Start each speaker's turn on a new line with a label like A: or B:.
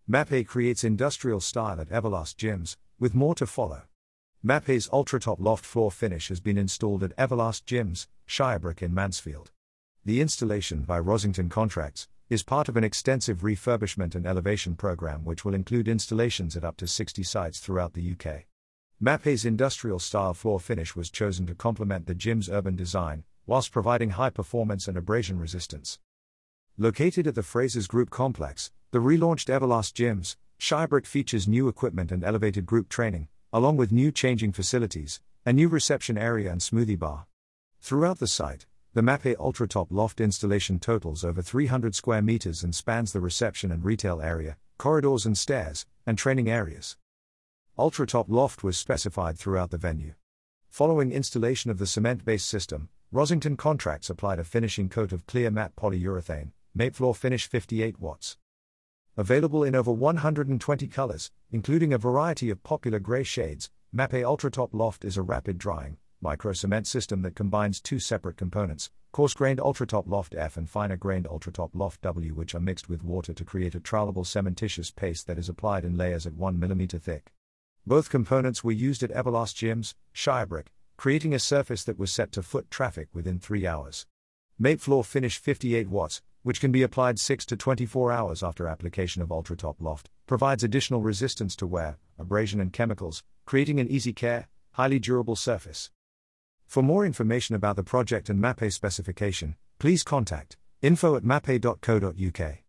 A: Mapei creates industrial style at Everlast Gyms, with more to follow. Mapei's Ultratop Loft floor finish has been installed at Everlast Gyms, Shirebrooke in Mansfield. The installation by Rosington Contracts is part of an extensive refurbishment and elevation program which will include installations at up to 60 sites throughout the UK. Mapei's industrial style floor finish was chosen to complement the gym's urban design, whilst providing high performance and abrasion resistance. Located at the Frasers Group complex, the relaunched Everlast Gyms, Shirebrooke features new equipment and elevated group training, along with new changing facilities, a new reception area and smoothie bar. Throughout the site, the Mapei Ultratop Loft installation totals over 300 square meters and spans the reception and retail area, corridors and stairs, and training areas. Ultratop Loft was specified throughout the venue. Following installation of the cement-based system, Rosington Contracts applied a finishing coat of clear matte polyurethane, Mapefloor Finish 58 watts. Available in over 120 colors, including a variety of popular gray shades, Mapei Ultratop Loft is a rapid drying, micro-cement system that combines two separate components, coarse-grained Ultratop Loft F and finer-grained Ultratop Loft W, which are mixed with water to create a trowelable cementitious paste that is applied in layers at 1 mm thick. Both components were used at Everlast Gyms, Shirebrooke, creating a surface that was set to foot traffic within 3 hours. Mapefloor Finish 58 watts, which can be applied 6 to 24 hours after application of Ultratop Loft, provides additional resistance to wear, abrasion and chemicals, creating an easy care, highly durable surface. For more information about the project and Mapei specification, please contact info@mapei.co.uk.